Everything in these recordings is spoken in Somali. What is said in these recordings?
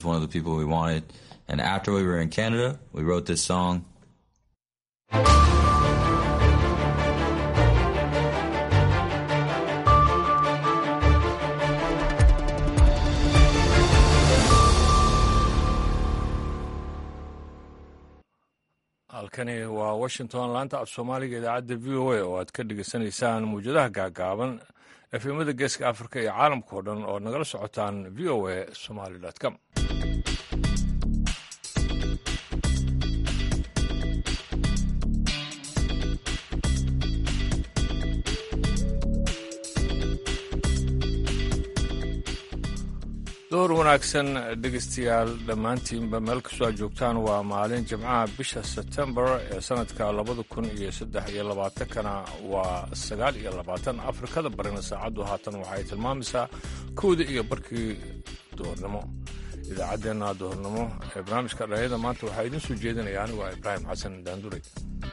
One of the people we wanted. And after we were in Canada, we wrote this song. halkani waa washington laanta af soomaaliga idaacadda v o a oo aad ka dhegaysanaysaan mawjadaha gaagaaban efemada geeska afrika iyo caalamka oo dhan oo nagala socotaan v o a somali com door wanaagsan dhegaystayaal dhammaantiinba meel kastoo aad joogtaan waa maalin jimcaha bisha sebtembar ee sanadka 2023kana waa 9 afrikada barina saacaddu haatan waxay tilmaamaysaa 1:00 duhurnimo idaacaddeenna duhurnimo ee barnaamijka dhalinyada maanta waxaa idiin soo jeedinaya anigu waa ibraahim xasan daanduray.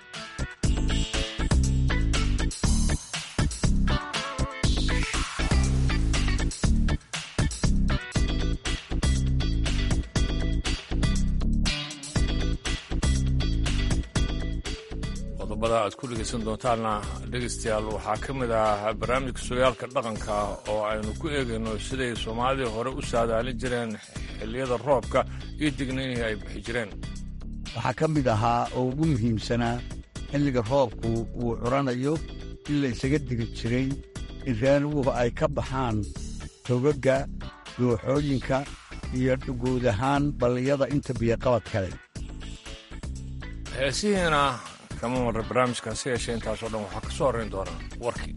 aad ku dhegaysan doontaana dhegaystayaal waxaa ka mid ah barnaamijka sooyaalka dhaqanka oo aynu ku eegayno siday soomaalidii hore u saadaalin jireen xilliyada roobka iyo digniinihii ay bixi jireen. waxaa ka mid ahaa oo ugu muhiimsanaa xilliga roobku uu curanayo in la isaga digi jiray in raanuhu ay ka baxaan togagga dooxooyinka iyo guud ahaan balliyada inta biyoqabad kale. heesihiina kama marra barnaamijkaasi yeeshee intaasoo dhan waxaa ka soo horrayn doonaa warkii.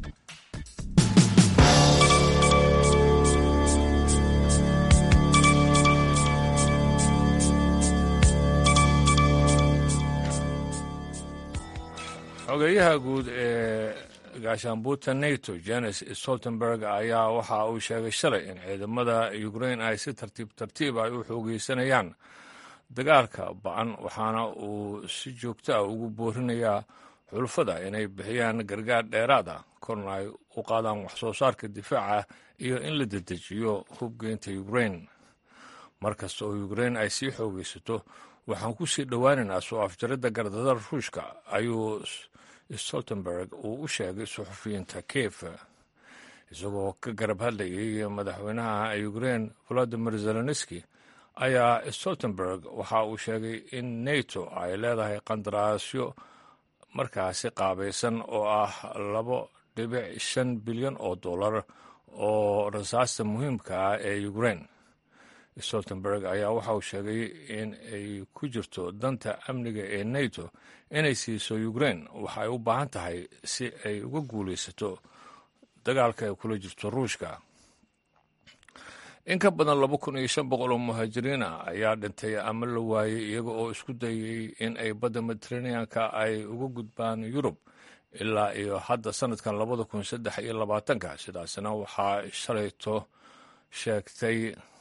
xogeeyaha guud ee gaashaanbuurta nato janes stoltenberg ayaa waxa uu sheegay shalay in ciidamada ukrain ay si tartiib ay u xoogaysanayaan dagaalka ba'an waxaana uu si joogto ah ugu boorinayaa xulafada inay bixiyaan gargaar dheeraad ah korna ay u qaadaan wax soo saarka difaaca iyo in la dedejiyo hubgeynta ukrain. mar kasta oo ukrain ay sii xoogaysato waxaan ku sii dhowaanaynaa soo afjaridda gardada ruushka ayuu stoltenberg uu u sheegay suxufiyiinta kiev isagoo ka garab hadlayay madaxweynaha ukrain volodimir zelenski ayaa stoltenberg waxa uu sheegay in nato ay leedahay qandaraasyo markaasi qaabaysan oo ah $2.5 bilyan oo rasaasta muhiimka ah ee ukrain. stoltenberg ayaa waxa uu sheegay in ay ku jirto danta amniga ee nato inay siiso ukrain waxa ay u baahan tahay si ay uga guulaysato dagaalka ay kula jirto ruushka. in ka badan 2,500 oo muhaajiriin ah ayaa dhintay ama la waayey iyaga oo isku dayay in ay badda mediteraneanka ay uga gudbaan yurub ilaa iyo hadda sanadkan 2023 sidaasna waxaa shalayto sheegtay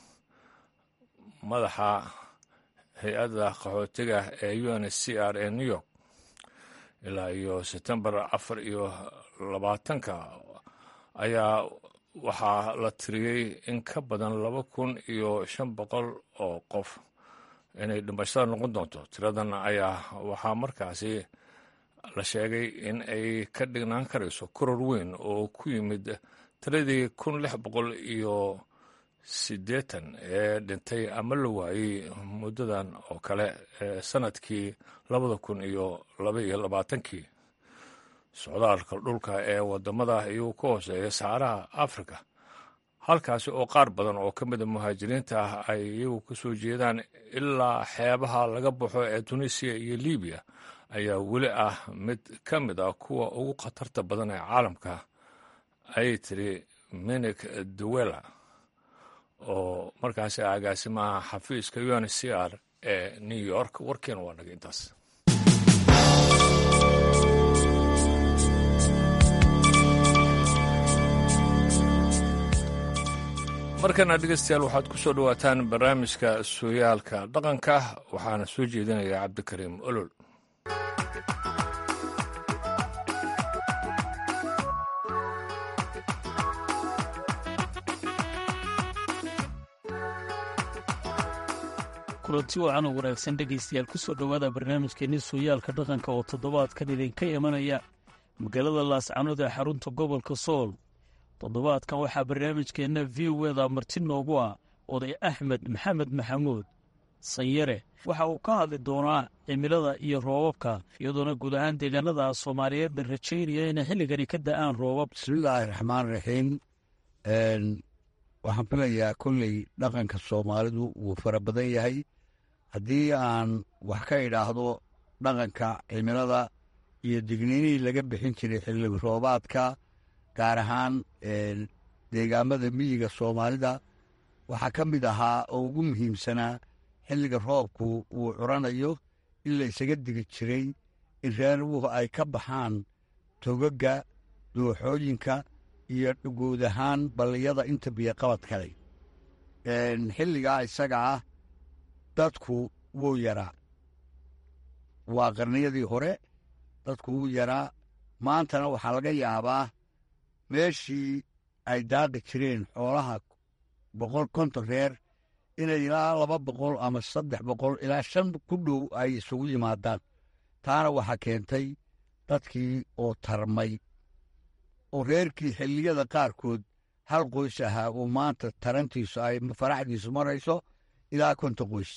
madaxa hay-adda qaxootiga ee UNHCR ee New York. ilaa iyo September 24 ayaa waxaa la tiriyey in ka badan 2,500 oo qof inay dhimashada noqon doonto. tiradan ayaa waxaa markaasi la sheegay in ay ka dhignaan karayso koror weyn oo ku yimid tiradii 1,680 ee dhintay ama la waayey muddadan oo kale ee sanadkii 2022. socdaalka dhulka ee waddamada iyuu ka hooseeya saxaraha afrika halkaasi oo qaar badan oo ka mida muhaajiriinta ah ay iyagu ka soo jeedaan ilaa xeebaha laga baxo ee tunisiya iyo libiya ayaa weli ah mid ka mid ah kuwa ugu khatarta badan ee caalamka ayay tiri minik duwela oo markaasi agaasimaha xafiiska UNHCR ee New York. warkeena waa naga intaas. markana dhegaystayaal waxaad ku soo dhowaataan barnaamijka sooyaalka dhaqanka waxaana soo jeedinaya cabdikariim olol. kulanti wacan oo wanaagsan dhegaystayaal ku soo dhowaada barnaamijkeenni sooyaalka dhaqanka oo toddobaadkan idinka imanaya magaalada laascanood ee xarunta gobolka sool. toddobaadkan waxaa barnaamijkeenna v o eda marti noogu ah oday axmed maxamed maxamuud sanyare. waxa uu ka hadli doonaa cimilada iyo roobabka, iyadoona guud ahaan deegaanada soomaaliyeed la rajaynaya inay xilligani ka da'aan roobab. bismillaahi raxmaan raxiim. waxaan filayaa kolley dhaqanka soomaalidu wuu fara badan yahay. haddii aan wax ka idhaahdo dhaqanka cimilada iyo digniinihii laga bixin jiray xilli roobaadka, gaar ahaan deegaamada miyiga soomaalida, waxaa ka mid ahaa oo ugu muhiimsanaa xilliga roobku uu curanayo in la isaga digi jiray in reeruhu ay ka baxaan togagga, dooxooyinka iyo guud ahaan balliyada inta biyoqabad kale. xilligaa isaga ah dadku wuu yaraa, waa qarniyadii hore dadku wuu yaraa. maantana waxaa laga yaabaa meeshii ay daaqi jireen xoolaha 150 reer inay ilaa 200 ama 300 ilaa 5 ku dhow ay isugu yimaadaan. taana waxaa keentay dadkii oo tarmay, oo reerkii xilliyada qaarkood hal qoys ahaa oo maanta tarantiisu ay faraxdiisu marayso ilaa 50 qoys.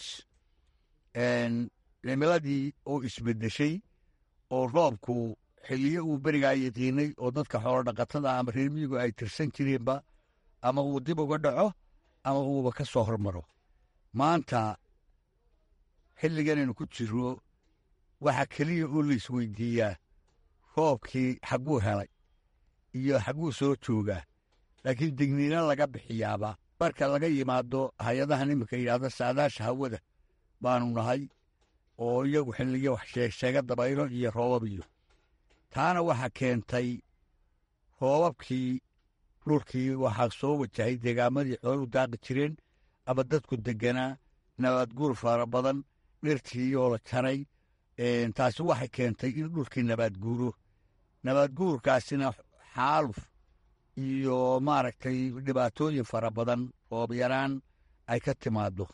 cimiladii oo isbeddeshay oo roobku xilliyo uu berigaa yaqiinay oo dadka xoolo dhaqatada ama reer miyigu ay tirsan jireenba, ama uu dib uga dhaco ama uuba ka soo hormaro. maanta xilliganaynu ku jirro waxaa keliya oo la isweydiiyaa roobkii xagguu helay iyo xagguu soo joogaa, laakiin digniino laga bixiyaaba marka laga yimaado hay-adahan iminka yidhaahda saadaasha hawada baanu nahay, oo iyagu xilliyo wax sheegsheega dabaylo iyo roobab iyo. taana waxaa keentay roobabkii dhulkii waxaa soo wajahay deegaamadii xooluhu daaqi jireen ama dadku degganaa, nabaadguur fara badan, dhirtii oo la jaray. taasi waxay keentay in dhulkii nabaadguuro. nabaadguurkaasina xaaluf iyo maaragtay dhibaatooyin fara badan, roob yaraan ay ka timaaddo.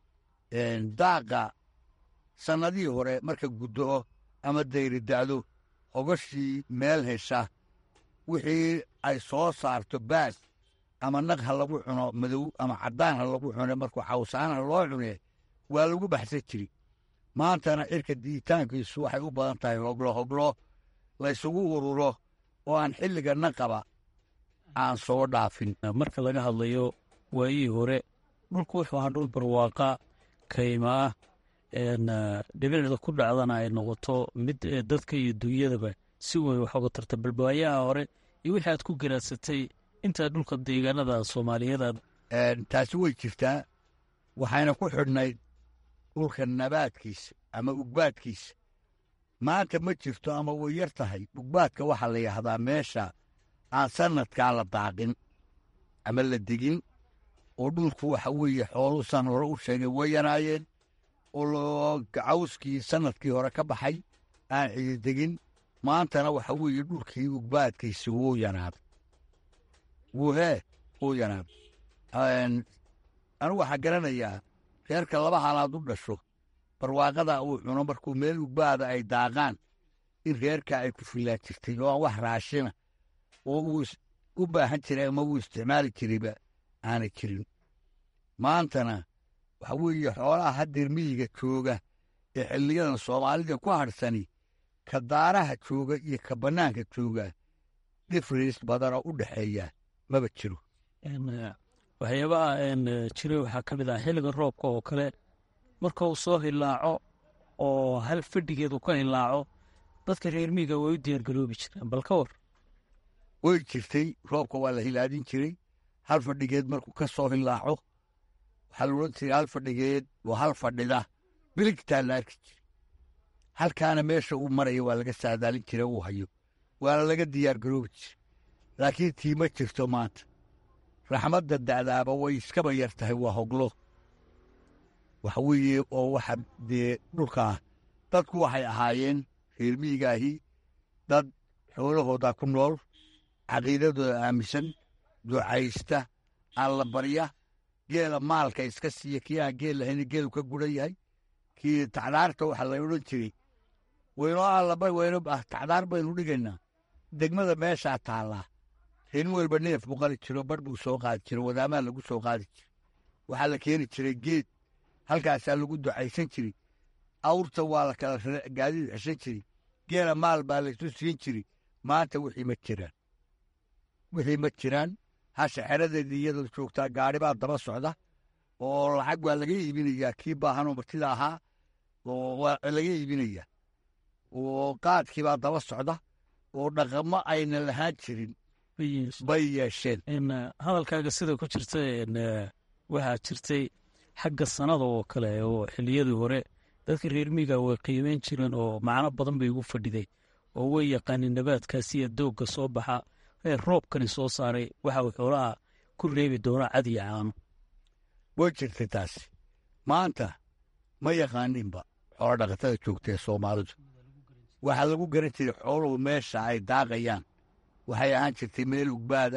daaqa sannadihii hore marka guddo'o ama dayri da'do, hogashii meel hesha wixii ay soo saarto baas ama naq ha lagu cuno madow ama caddaan ha lagu cune, markuu cawsaana loo cune waa lagu baxsan jiri. maantana cirka diitaankiisu waxay u badan tahay hoglo laysugu ururo oo aan xilliga naqaba aan soo dhaafin. marka laga hadlayo waayihii hore, dhulku wuxuu ahaa dhul barwaaqa kayma ah, dhibicda ku dhacdana ay noqoto mid dadka iyo dunyadaba si weyn wax uga tarta. balbaayaha hore iyo wixii aad ku garaadsatay intaa dhulka deegaanada soomaaliyeed. taasi way jirtaa, waxayna ku xidhnayd dhulka nabaadkiisa ama ugbaadkiisa. maanta ma jirto ama way yar tahay. ugbaadka waxaa la yidhaahdaa meesha aan sanadkaa la daaqin ama la degin, oo dhulku waxa weeye xooluusan hore u sheegay way yaraayeen, oo cawskii sanadkii hore ka baxay aan cididegin. maantana waxa weeye dhulkii ugbaadkiisi wuu yanaaday, wuu yanaaday. anigu waxaa garanayaa reerka 2 halaad u dhasho, barwaaqada uu cuno markuu meel ugbaada ay daaqaan, in reerka ay ku filaa jirtay oo aan wax raashina oo uu u baahan jiray ama uu isticmaali jirayba aanay jirin. maantana waxa weeye xoolaha haddeer miyiga jooga ee xilliyadan soomaalida ku hadhsani, ka daaraha jooga iyo ka bannaanka jooga difference badanoo u dhexeeya maba jiro. waxyaabaha jiray waxaa ka mid ah xilliga roobka oo kale, marka uu soo hilaaco oo hal fadhigeedu ka hilaaco, dadka reer miyiga way u diyaargaroobi jireen. bal ka war. way jirtay, roobka waa la hilaadin jiray. hal fadhigeed markuu ka soo hilaaco waxaa la odhan jiray hal fadhigeed waa hal fadhida biligtaa la arki jiray. halkaana meesha uu maraya waa laga saadaalin jiray, uu hayo waana laga diyaargaroobi jiray. laakiin tii ma jirto maanta. raxmadda da'daaba way iskaba yar tahay, waa hoglo. waxa weeye oo waxa dee dhulkaa dadku waxay ahaayeen reer miyigaahi dad xoolahooda ku nool, caqiidadooda aaminsan, ducaysta, alla barya, geela maalka iska siiya kii aan geel lahayna geelu ka guran yahay kii tacdaarta waxa la odhan jiray weynoo allaba weyno tacdaar baynu dhigaynaa degmada meeshaa taallaa rin walba neef buu qali jiro bar buu soo qaadi jiro wadaamaa lagu soo qaadi jiro waxaa la keeni jiray geed halkaasaa lagu ducaysan jiray awrta waa la kala gaadiid xeshan jiray geela maal baa laysu siin jiray maanta wixii ma jiraan hasha xeradeedii iyadoo joogtaa gaari baa daba socda oo lacag waa laga iibinayaa kii baahanoo martida ahaa oo waa laga iibinayaa oo qaadkii baa daba socda oo dhaqamo ayna lahaan jirin bay yeesheen. hadalkaaga sida ku jirta waxaa jirtay xagga sanada oo kale oo xiliyadii hore dadka reer miiga way qiimeyn jireen oo macno badan bay ugu fadhiday oo way yaqaaniin nabaadkaasi iyo doogga soo baxa ee roobkani soo saaray waxa uu xoolaha ku reebi doona cad iyo caano. way jirtay taasi maanta ma yaqaaninba xoolo dhaqatada joogtee soomaalidu waxaa lagu garan jiray xooluhu meesha ay daaqayaan waxay ahaan jirtay meel ugbaada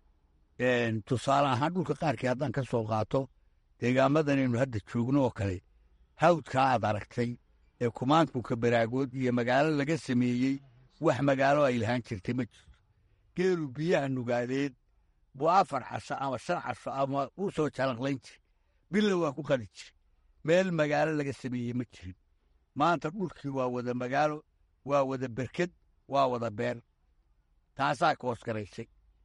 tusaale ahaan dhulka qaarkii haddaan ka soo qaato deegaamadanaynu hadda joogno oo kale hawdkaa aad aragtay ee kumaankuka baraagood iyo magaalo laga sameeyey wax magaalo ay lahaan jirtay ma jirto geelu biyaha nugaadeed buu 4 casho ama 5 casho ama u soo jalaqlayn jiri billa waa ku qadi jiri meel magaalo laga sameeyey ma jirin maanta dhulkii waa wada magaalo waa wada berked waa wada beer taasaa koos garaysay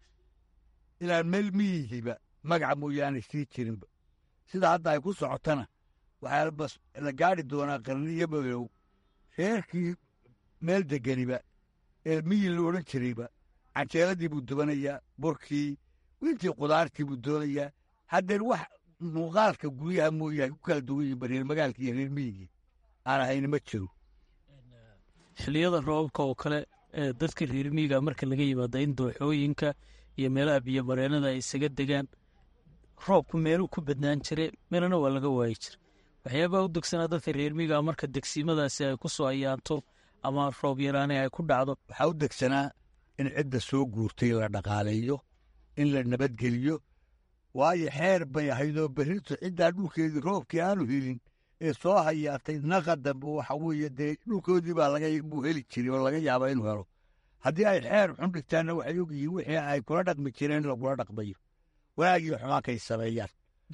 inaan meel miyihiiba magaca mooyaane sii jirinba sida hadda ay ku socotana waxaa la gaari doonaa qarniyo madow reerkii meel deganiba ee miyi la odhan jirayba canjeeladii buu dubanayaa burkii intii qudaartii buu doonayaa haddeen wax muuqaalka guryaha mooyahay ku kala duwan yihiinba reer magaalkii iyo reer miyigii aan ahayna ma jiro. xilliyada roobabka oo kale dadka reer miyiga marka laga yimaada in dooxooyinka iyo meelaha biyomareenada ay isaga degaan roobku meeluu ku badnaan jire meelana waa laga waayi jira waxyaabaha u degsanaa dadka reer miyiga marka degsiimadaasi ay ku soo ayaanto ama roob yaraani ay ku dhacdo waxaa u degsanaa in cidda soo guurtay la dhaqaaleeyo in la nabadgeliyo waayo xeer bay ahaydoo berrito ciddaa dhulkeedii roobkii aanu helin ee soo hayaatay naqadamba waxa weeye dee dhulkoodii baa buu heli jiray oo laga yaaba inuu helo haddii ay xeer xun dhigtaanna waxay ogyihiin wixii ay kula dhaqmi jireen lagula dhaqmayo wanaagii xumaakay sameeyaan.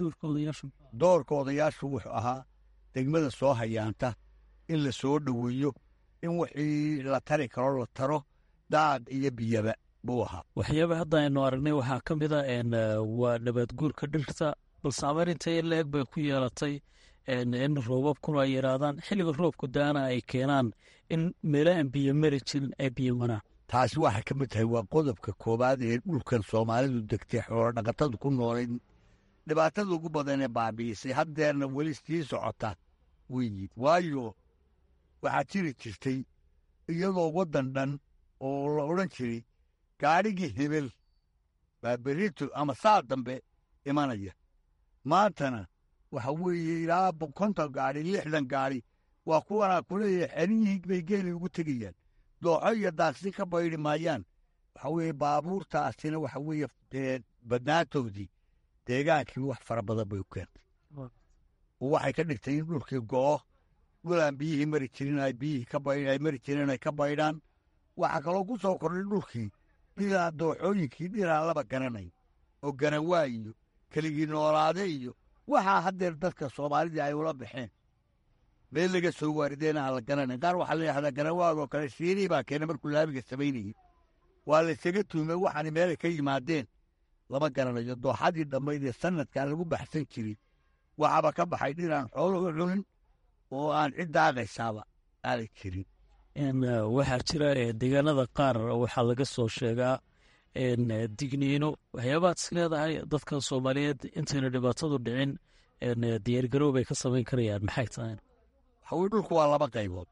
doorka odayaashu wuxuu ahaa degmada soo hayaanta in la soo dhoweeyo in wixii la tari karo la taro daaq iyo biyaba buu ahaa. waxyaaba hadda aynu aragnay waxaa ka mid a waa nabaadguurka dhirta bal saameyninta in la-eg bay ku yeelatay in roobabkuna ay yaraadaan xilliga roobku daana ay keenaan in meelahan biyo mari jirin ay biyo manaan. taasi waxay ka mid tahay waa qodobka koowaad ee dhulkan soomaalidu degtay xoolo dhaqatadu ku noolayd dhibaatada ugu badan ee baabi'isay haddeerna weli sii socota weyi waayo waxaa jiri jirtay iyadoo waddan dhan oo la odhan jiray gaadhigii hebel baa berrito ama saa dambe imanaya maantana waxa weeye ilaa 50 gaadhi 60 gaadhi waa kuwanaa ku leeyahay xerihii bay geeli ugu tegayaan dooxo iyo daaqsi ka baydhi maayaan waxa weeye baabuurtaasina waxa weeye badnaantoodii deegaankii wax fara badan bay u keentay oo waxay ka dhigtay in dhulkii go'o dhulaan biyihii mari jirin ay biyihii ay mari jireen ay ka baydhaan waxaa kaloo ku soo kordhay dhulkii dhilaa dooxooyinkii dhilaa laba garanay oo garanwaa iyo keligii noolaade iyo waxaa haddeer dadka soomaalidii ay ula baxeen meel laga soo waarideena aan la garanayn qaar waxaa la yidhahdaa garanwaadoo kale shiirii baa keena markuu laamiga samaynayay waa la isaga tuumay waxaani meelay ka yimaadeen lama garanayo dooxadii dhammayd ee sanadkaa lagu baxsan jirin waxaaba ka baxay dhinaan xooluhu cunin oo aan cid daaqaysaaba aanay jirin. waxaa jira deegaanada qaar waxaa laga soo sheegaa digniino waxyaabaad is leedahay dadka soomaaliyeed intayna dhibaatadu dhicin diyaargarow bay ka samayn karayaan maxay tahay? waxaweye dhulku waa 2 qaybood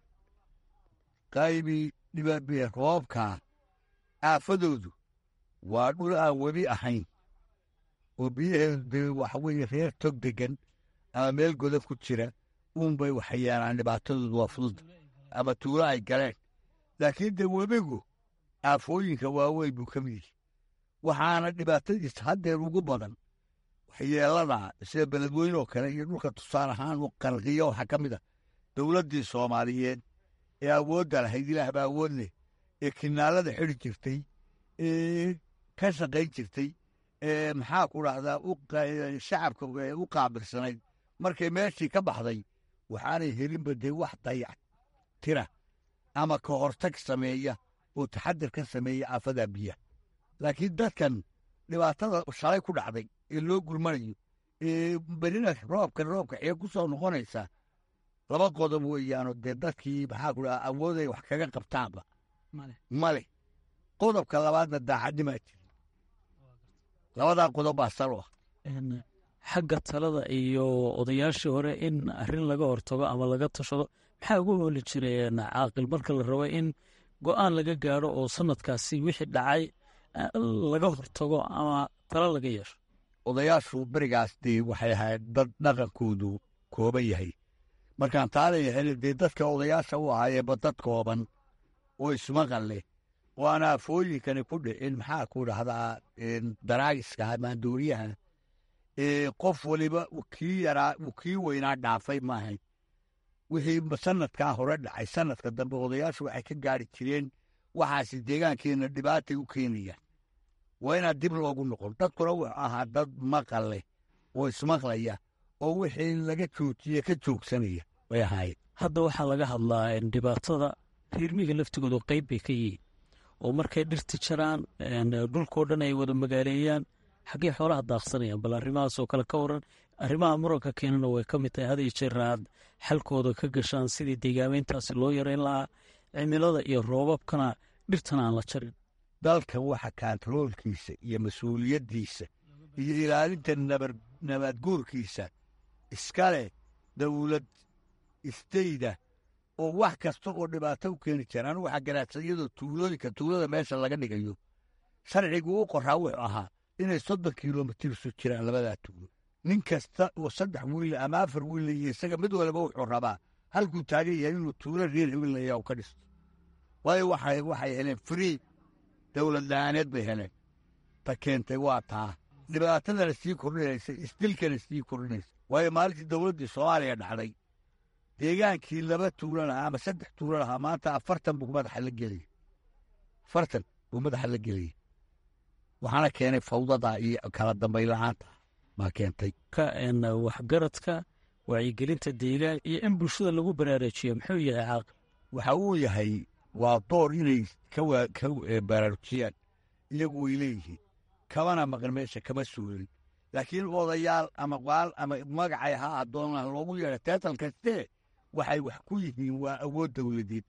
qaybii roobkaa aafadoodu waa dhul aan webi ahayn oo biyaheedu waxa weeye reer tog degan ama meel godan ku jira uunbay waxyeelaan dhibaatadoodu waa fudud ama tuulo ay galeen laakiin dee webigu aafooyinka waaweyn buu ka mid yahay waxaana dhibaatadiisa haddeer ugu badan waxyeelada sida beledweyne oo kale iyo dhulka tusaale ahaan u qarqiyo waxaa ka mid a dowladdii soomaaliyeed ee awoodda lahayd ilaah baa awood leh ee kinaalada xidhi jirtay ee ka shaqayn jirtay ee maxaa ku dhahdaa shacabka u qaabilsanayd markay meeshii ka baxday waxaanay helinba dee wax dayac tira ama ka hortag sameeya oo taxadir ka sameeya aafadaa biyaha laakiin dadkan dhibaatada shalay ku dhacday ee loo gurmanayo ee berina roobka xee ku soo noqonaysa laba qodob weeyaanoo dee dadkii maxaa ku dhaha awooday wax kaga qabtaanba male qodobka labaadna daacadnimaa jirin labadaa qodob baa sal u ah xagga talada iyo odayaashii hore in arrin laga hortago ama laga tashado maxaa ugu hooli jireen caaqil marka la rabo in go'aan laga gaadho oo sanadkaasi wixii dhacay laga hortago ama talo laga yeesho odayaashu berigaas dee waxay ahayd dad dhaqankoodu kooban yahay markaan taalayahay dee dadka odayaasha u ahaayeeba dad kooban oo ismaqal leh oo aan aafooyinkani ku dhicin maxaa ku dhahdaa daraagiska maanduuriyaha qof waliba kii weynaa dhaafay maahayn wixii sanadkaa hore dhacay sanadka dambe odayaashu waxay ka gaari jireen waxaasi deegaankeenna dhibaatay u keenayaan waa inaad dib loogu noqon dadkuna wuxuu ahaa dad maqal leh oo ismaqlaya oo wixii laga joojiye ka joogsanaya way ahaayeen hadda waxaa laga hadlaa dhibaatada reermiga laftigoodu qayb bay ka yihiin oo markay dhirti jaraan dhulkao dhan ay wada magaaleeyaan xaggay xoolaha daaqsanayaan bal arrimahaasoo kale ka waran arrimaha muranka keenana way ka mid tahay haday jeerna aad xalkooda ka gashaan sidii deegaameyntaasi loo yareyn lahaa cimilada iyo roobabkana dhirtana aan la jarin dalkan waxa kaantaroolkiisa iyo mas-uuliyaddiisa iyo ilaalinta nabadguurkiisa iska leh dawlad istayda oo wax kasta oo dhibaato u keeni jira anu waxaa garaadsadiyadoo tuulada meesha laga dhigayo sharcigu u qoraa wuxuu ahaa inay 30 kilomitir isu jiraan labadaa tuulo nin kasta oo 3 wiil ama 4 wiil iyo isaga mid walba wuxuu rabaa halkuu taagan yahay inuu tuulo reer wiilaya ka dhisto waayo waxay heleen free dawlad la'aaneed bay heleen ta keentay waa taa dhibaatadana sii kordhinaysa isdilkana sii kordhinaysa waayo maalintii dawladdii soomaaliya dhacday deegaankii 2 tuulo lahaa ama 3 tuulo lahaa maanta 40 buu madaxa la geliyey 40 buu madaxa la geliyey waxaana keenay fawdada iyo kala dambayn la'aanta maa keentay waxgaradka wacyigelinta deegaan iyo in bulshada lagu baraarujiyo muxuu yahay caaqil waxa uu yahay waa door inay ka baraarujiyaan iyagu way leeyihiin kamana maqan meesha kama suulin laakiin odayaal ama qaal ama magacay ha adoonaan loogu yeedha teetal kastee waxay wax ku yihiin waa awood dawladeed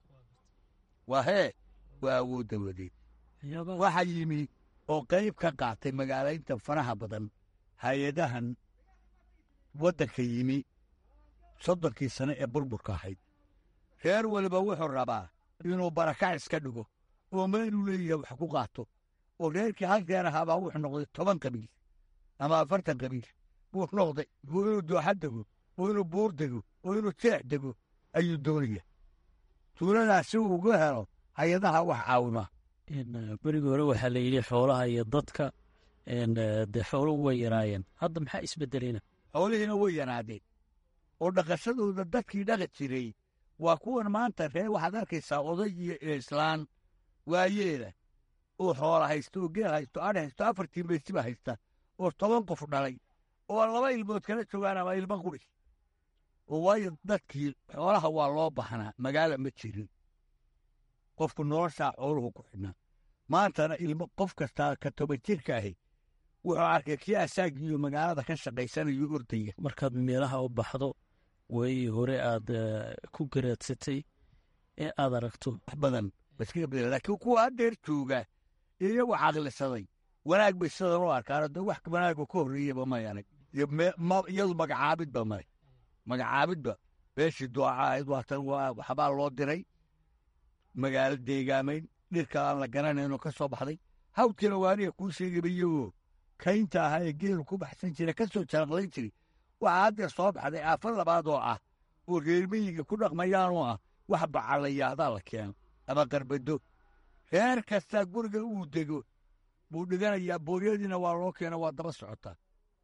waa awood dawladeed waxa yimi oo qayb ka qaatay magaalaynta faraha badan hay-adahan waddanka yimi 30 sano ee burburka ahayd reer waliba wuxuu rabaa inuu barakac iska dhigo oo meeluu leeyahay wax ku qaato oo reerkii halkeer ahaabaa wuxuu noqday 10 qabiil ama 40 qabiil buu noqday oo inuu dooxa dego oo inuu buur dego oo inuu jeex dego ayuu doonaya tuuladaasi uu uga helo hay-adaha wax caawima berigii hore waxaa la yidhi xoolaha iyo dadka dee xooluhu way yaraayeen hadda maxaa isbedelayna xoolihiina way yaraadeen oo dhaqashadooda dadkii dhaqi jiray waa kuwan maanta reer waxaad arkaysaa oday iyo islaan waayeela oo xoola haysto oo geel haysto adh haysto 4 tiimbaysiba haysta oo 10 qof dhalay oo 2 ilmood kala joogaan ama ilmo quri oo waayo dadkii xoolaha waa loo baxnaa magaala ma jirin qofku noloshaa xooluhu ku xidhnaa maantana ilmo qof kastaa ka 10 jirka ahi wuxuu arkay kii asaagiiyo magaalada ka shaqaysanayo ordaya markaad meelaha u baxdo way hore aad ku garaadsatay ee aad aragto wax badan laakiin kuwa haddeer jooga iyagu caqlisaday wanaag bay sidan u arkaan de wax wanaaga ka horreeyaba may anag iyadu magacaabidba beeshii doocahayd waxbaa loo diray magaalo deegaamayn dhirka aan la garanayno ka soo baxday hawdkiina waaniga kuu sheegaba iyagoo kaynta ahaa ee geelu ku baxsan jira ka soo jaraqlayn jiray waxaa haddeer soo baxday aafo labaad oo ah oo reermiyiga ku dhaqmayaanoo ah wax bacalayaahdaa la keeno ama qarbado reer kastaa guriga uu dego buu dhiganayaa booryadiina waa loo keena waa daba socotaa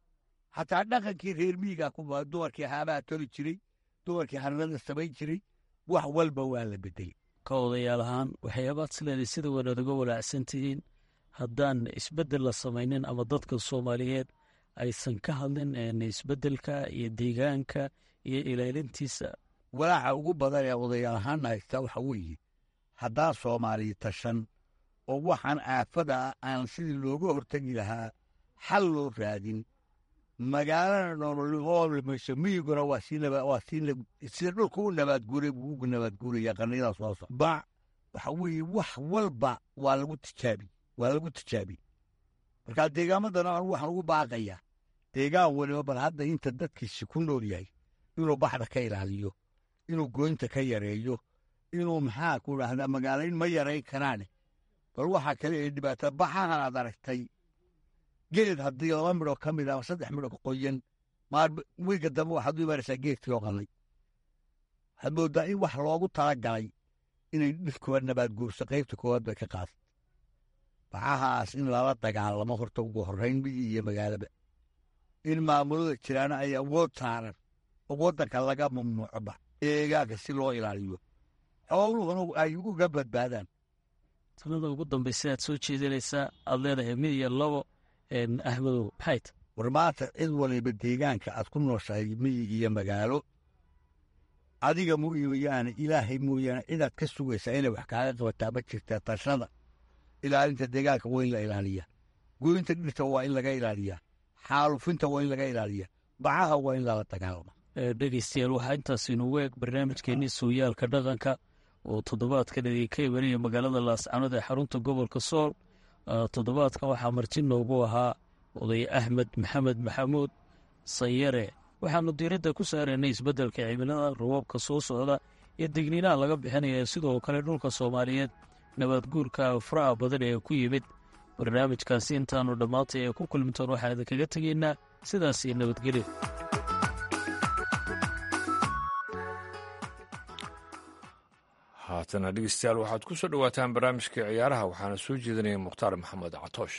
xataa dhaqankii reer miyigaa kuma dumarkii haabaha toli jiray, dumarkii harnada samayn jiray, wax walba waa la bedelay. ka odayaal ahaan waxyaabaad sileeday sida wanaad uga walaacsan tihiin haddaan isbeddel la samaynin ama dadka soomaaliyeed aysan ka hadlin isbeddelka iyo deegaanka iyo ilaalintiisa. walaaca ugu badan ee odayaal ahaan haysta waxa weeye haddaan soomaaliya tashan oo waxaan aafada aan sidii looga hortegi lahaa xal loo raadin, magaalana nololimayso, miyiguna waa sida dhulka u nabaadguuray buu ugu nabaadguuraya qarniyadaa soo socda. bac waxa weeye wax walba waa lagu tijaabi. markaa deegaamadana anu waxaan ugu baaqayaa deegaan waliba bal hadda inta dadkiisi ku nool yahay inuu baxda ka ilaaliyo, inuu goynta ka yareeyo, inuu maxaa ku dhahdaa magaalayn ma yarayn karaane. bal waxaa kale ee dhibaatada baxahan aad aragtay geed haddii 2 midho ka mid ama 3 midho qoyan wiiga dambe waxaad u imaanaysaa geedkii oo qalay. waxaad moodaa in wax loogu talagalay inay dhirkooda nabaad guurso qaybta koowaad bay ka qaada. bacahaas in lala dagaalamo horta ugu horrayn miyi iyo magaalaba, in maamulada jiraana ay awood saaran oo waddanka laga mamnuuco bax deegaanka si loo ilaaliyo xooluhuna ay uga badbaadaan. sanada ugu dambaysa aad soo jeedinaysaa aad leedahay mid iyo labo ahmedow maxayt war maanta cid waliba deegaanka aad ku nooshahay miyi iyo magaalo adiga mooyaane ilaahay mooyaane cidaad ka sugaysaa inay wax kaaga qabataa ma jirtaa. tashada ilaalinta deegaanka waa in la ilaaliyaa, goynta dhirta waa in laga ilaaliyaa, xaalufinta waa in laga ilaaliyaa, bacaha waa in lala dagaalama. dhegeystayaal waxaa intaas inugu eeg barnaamijkeennii sooyaalka dhaqanka oo toddobaadkan idinka imanaya magaalada laascanood ee xarunta gobolka sool. toddobaadkan waxaa marti noogu ahaa oday axmed maxamed maxamuud sanyare. waxaanu diiradda ku saaraynay isbeddelka cimilada, roobabka soo socda iyo digniinaha laga bixinaya, sidoo kale dhulka soomaaliyeed nabaadguurka faraha badan ee ku yimid. barnaamijkaasi intaannu dhammaantay ee ku kulmintoon waxaan idinkaga tegaynaa sidaas iyo nabadgelyo. haatana dhegeystayaal waxaad ku soo dhowaataan barnaamijkai ciyaaraha, waxaana soo jeedinaya mukhtaar maxamed catoosh.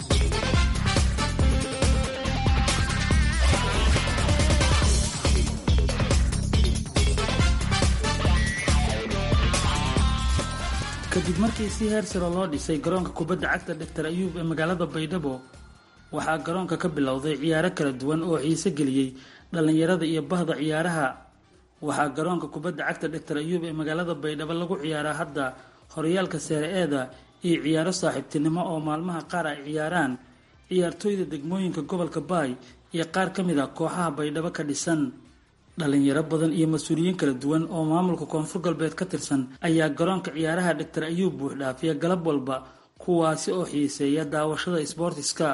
kadib markii si heer sare loo dhisay garoonka kubadda cagta Dr. Ayuub ee magaalada Baydhabo, waxaa garoonka ka bilowday ciyaaro kala duwan oo xiiso geliyey dhalinyarada iyo bahda ciyaaraha. waxaa garoonka kubadda cagta Dr. Ayuub ee magaalada Baydhabo lagu ciyaaraa hadda horyaalka Serie A-da iyo ciyaaro saaxiibtinimo oo maalmaha qaar ay ciyaaraan ciyaartooyda degmooyinka gobolka Baay iyo qaar ka mid ah kooxaha Baydhabo ka dhisan. dhalinyaro badan iyo mas-uuliyiin kala duwan oo maamulka koonfur galbeed ka tirsan ayaa garoonka ciyaaraha Dr. Ayuub buux dhaafiya galab walba, kuwaasi oo xiiseeya daawashada isboortiska.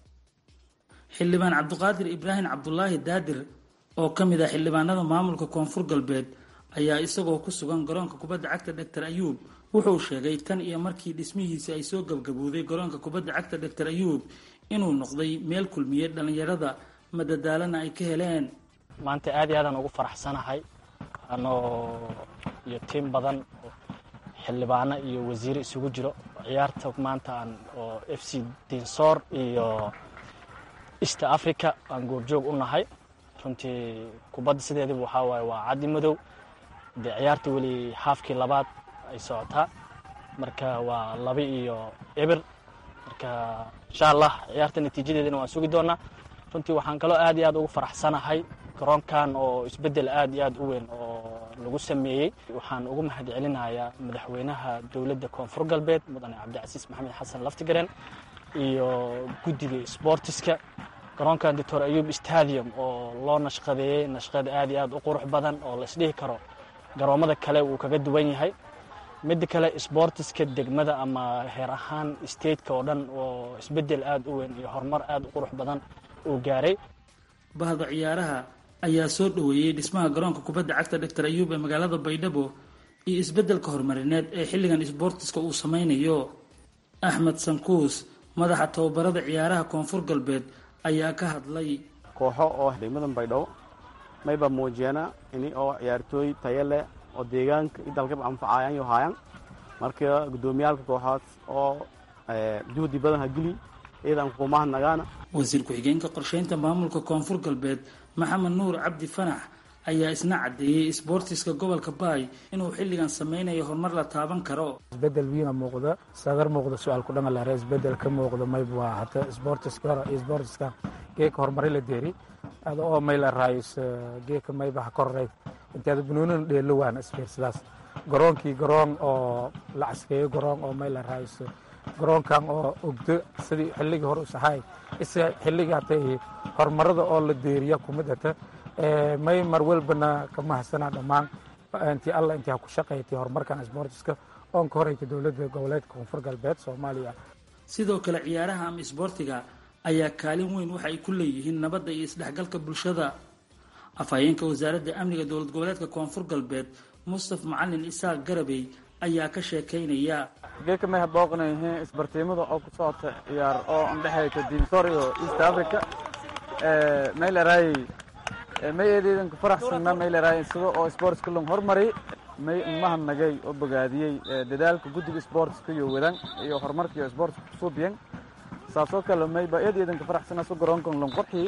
xildhibaan cabdiqaadir ibraahim cabdulaahi daadir oo ka mid ah xildhibaanada maamulka koonfur galbeed ayaa isagoo ku sugan garoonka kubadda cagta Dr. Ayuub wuxuu sheegay tan iyo markii dhismihiisa ay soo gabgabowday garoonka kubadda cagta Dr. Ayuub inuu noqday meel kulmiye dhalinyarada madadaalana ay ka heleen. maanta aad iyo aadaan ugu faraxsanahay anoo iyo tiim badan xildhibaano iyo wasiir isugu jiro ciyaarta maanta aan oo FC Dinsoor iyo East Africa aan goobjoog u nahay. runtii kubadda sideedaba waxaa waaye waa caddi madow, dee ciyaarta weli haafkii labaad ay socotaa, marka waa 2-0. marka insha allah ciyaarta natiijadeedana waan sugi doonaa. runtii waxaan kaloo aad iyo aad ugu faraxsanahay garoonkan oo isbeddel aad iyo aad u weyn oo lagu sameeyey. waxaan ugu mahad celinayaa madaxweynaha dowladda koonfur galbeed mudane cabdicasiis maxamed xasan laftigareen iyo guddiga isboortiska. garoonkan Dr. Ayuub Stadium oo loo nashqadeeyey nashqad aad iyo aad u qurux badan oo la isdhihi karo garoomada kale uu kaga duwan yahay. midda kale isboortiska degmada ama heer ahaan stateka oo dhan oo isbeddel aad u weyn iyo horumar aad u qurux badan uu gaaray. bahda ciyaaraha ayaa soo dhoweeyey dhismaha garoonka kubadda cagta Dr. Ayuub ee magaalada Baydhabo iyo isbeddelka horumarineed ee xilligan isboortiska uu sameynayo. axmed sankuus madaxa tababarada ciyaaraha koonfur galbeed ayaa ka hadlay. kooxo oo degmadan Baydhabo mayba muujiyana in oo ciyaartooy tayo leh oo deegaanka dalka anfacayaan iyo hayaan. marka gudoomiyaalka kooxaad oo juhdi badan hagili iyadan kuumaha nagaana. wasiir ku-xigeenka qorsheynta maamulka koonfur galbeed maxamed nuur cabdi fanax ayaa isna caddeeyey isboortiska gobolka baay inuu xilligan sameynayo horumar la taaban karo. isbedel wiina muuqda sagar muuqda su-aal ku dhangalare isbedel ka muuqda mayba waa hata isboortiska hore iyo isboortiska geeka horumari la deeri ada oo mayla raayis geeka mayba ha korreyd inteeda bunuunan dheelo waana isfiirsadaas garoonkii garoon oo la caskeeyo garoon oo mayla raayis garoonkan oo ogdo sidii xilligii hore usahay isa xilligii hatay horumarada oo la deeriya kumid hata may mar walbana kama hasanaa dhammaan intii alla intii ha ku shaqaysay horumarkan isboortiska oon ka horeysa dowladda goboleedka koonfur galbeed Soomaaliya. sidoo kale ciyaaraha ama isboortiga ayaa kaalin weyn waxa ay ku leeyihiin nabadda iyo isdhexgalka bulshada. afhayeenka wasaaradda amniga dowlad goboleedka koonfur galbeed Mustafa Macalin Isaaq Garabey ayaa ka sheekeynaya. geeka may booqnayeen isbartiimada oo ku socota ciyaar oo indhaxaysa Dinsor iyo East Africa mayleray mayeedeedan ku faraxsanna mayleray sidoo oo sportska loo hormari may mahadnagay oo bogaadiyay dadaalka guddiga sportska iyo wadan iyo horumarka iyo sportska soo biyan saasoo kale mayba eedeedan ku faraxsanna soo garoonkan loo qorxi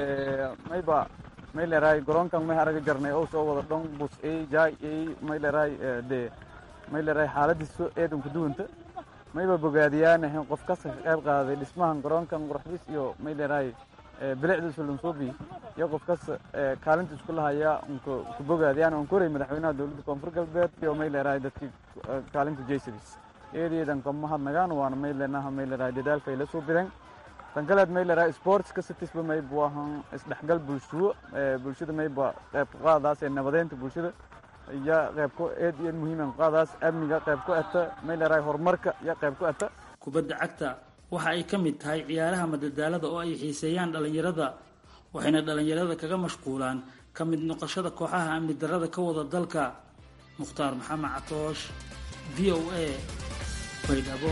mayba mayleray garoonkan may araga jarnay oo soo wada dhon bus jay mayleray mayleray xaaladiisu eedan ku duwanta mayba bogaadiyaan qof ka qayb qaaday dhismahan garoonkan qurxis iyo mayleray bilicdiisu lunsuubi iyo qofkas kaalinta isku lahaya ku bogaadiyaan oo koray madaxweynaha dowladda koonfur galbeed iyo mayleray dadkii kaalinta jeysadiis eedeedan ka mahadnagaan waana mayleray dadaalka ay la soo bireen tan kale mayleray sports ka sitisba may buahan isdhexgal bulshada mayba qayb qaadaas ee nabadeynta bulshada iyo qayb ku aad iyo muhiim ah qaadaas amniga qayb ku ata mayleray horumarka iyo qayb ku ata kubadda cagta waxa ay ka mid tahay ciyaaraha madadaalada oo ay xiiseeyaan dhalinyarada waxayna dhalinyarada kaga mashquulaan ka mid noqoshada kooxaha amni darrada ka wada dalka. Mukhtaar Maxamed Catoosh VOA Baydhabo.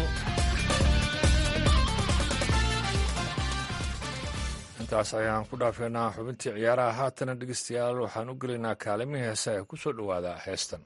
intaas ayaan ku dhaafeynaa xubintii ciyaaraha haatana dhegeystayaal waxaan u gelaynaa kaalimihii heesa ee ku soo dhowaada heestan.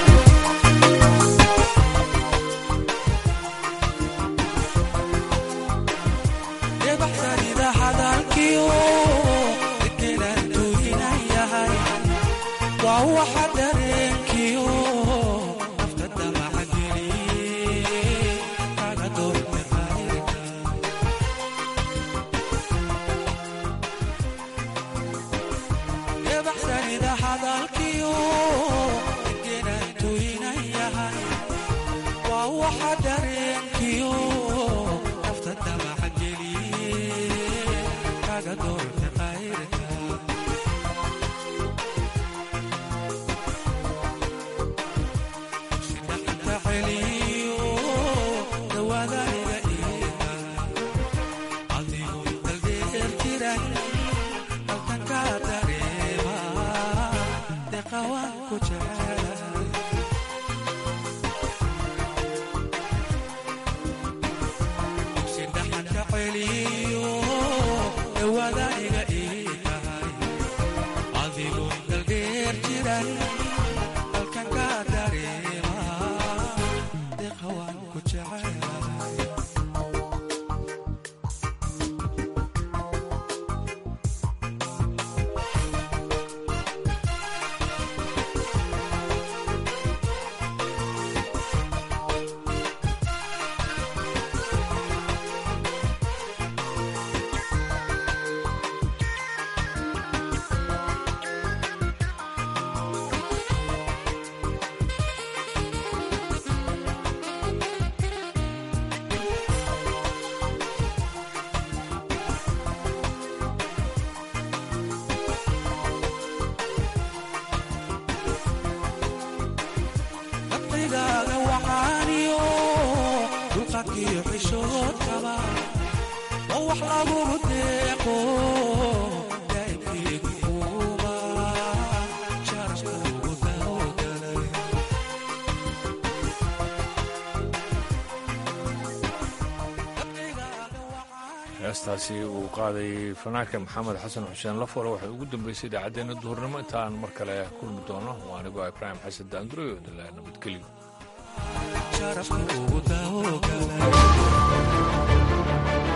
heestaasi uu qaaday fanaanka maxamed xasan xuseen lafore waxay ugu dambeysay idaacaddeenna duhurnimo intaan mar kale kulmi doono waa anigoo ibraahim xasan daandurey oo dila nabadgelyo.